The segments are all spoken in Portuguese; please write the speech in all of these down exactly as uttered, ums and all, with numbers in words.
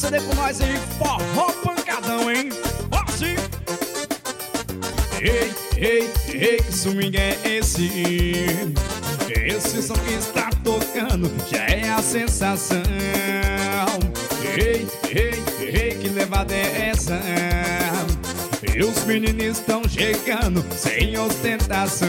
C D com nós em forró pancadão, hein? Ó, sim! Ei, ei, ei, que swing é esse? Esse som que está tocando já é a sensação. Ei, ei, ei, que levada é essa? E os meninos estão chegando sem ostentação.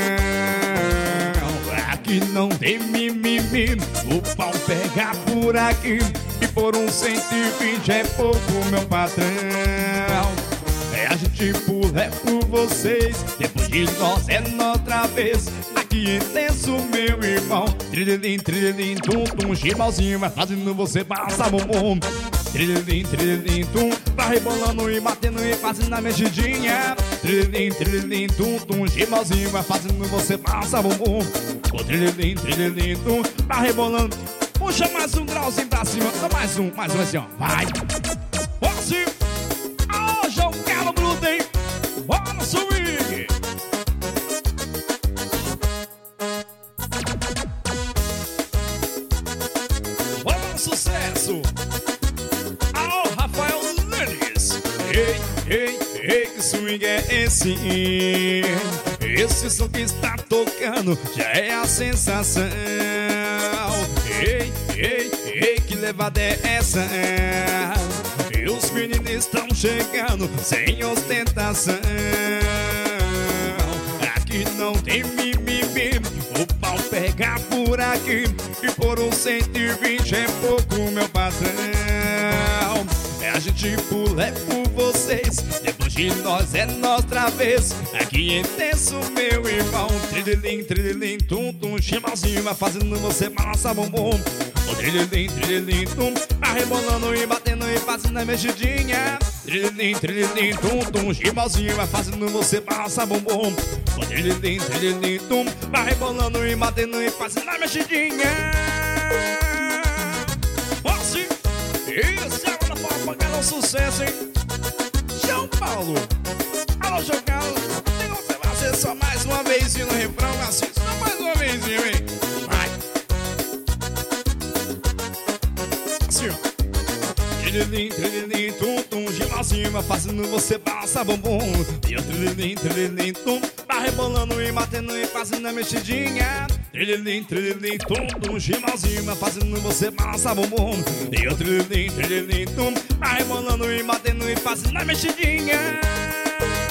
Aqui não tem mimimi, o pau pega por aqui. E por um cento e vinte é pouco, meu patrão. É, a gente pula é por vocês, depois de nós é outra vez. Aqui intenso, meu irmão. Trilhilim, trilhilim, tum, tum, chimalzinho vai fazendo você passar bumbum. Trilhilim, trilhilim, tum, vai rebolando e batendo e fazendo a mexidinha. Trilhilim, trilhilim, tum, tum, chimalzinho vai fazendo você passar bumbum. O trilhilim, trilhilim, tum, vai rebolando. Puxa mais um grauzinho pra cima, mais um, mais um assim, ó, vai. Assim, aô, João Carlos Bruto, hein? Bora no swing! Bora no sucesso! Aô, Rafael Lenis! Ei, ei, ei, que swing é esse? Esse som que está tocando já é a sensação. Ei, ei, ei, que levada é essa? E os meninos estão chegando sem ostentação. Aqui não tem mimimi, o pau pega por aqui. E por um cento e vinte é pouco, meu patrão. É, a gente pula é por vocês, depois de nós é nossa vez. Aqui é intenso, meu irmão. Trilhilim, trilhilim, tum, tum, chimalzinho vai fazendo você balançar bumbum. O trilhilim, trilhilim, tum, vai rebolando e batendo e fazendo a mexidinha. Trilhilim, trilhilim, tum, tum, chimalzinho vai fazendo você balançar bumbum. O trilhilim, trilhilim, tum, vai rebolando e batendo e fazendo a mexidinha. Ó, sim! Isso é uma forma para um sucesso, hein? João Paulo! Alô, João Carlos! Tem como você fazer só mais uma vez no refrão? Assim, só mais uma vez, hein? Vai! Assim, ó. Trilhilim, trilhilim, tum, tum, chimalzinho vai fazendo você balançar bumbum. E o trilhilim, trilhilim, tum, vai rebolando e batendo e fazendo a mexidinha. Trilhilim, trilhilim, tum, tum, chimalzinho vai fazendo você balançar bumbum. E o trilhilim, trilhilim, tum, vai rebolando e batendo e fazendo a mexidinha.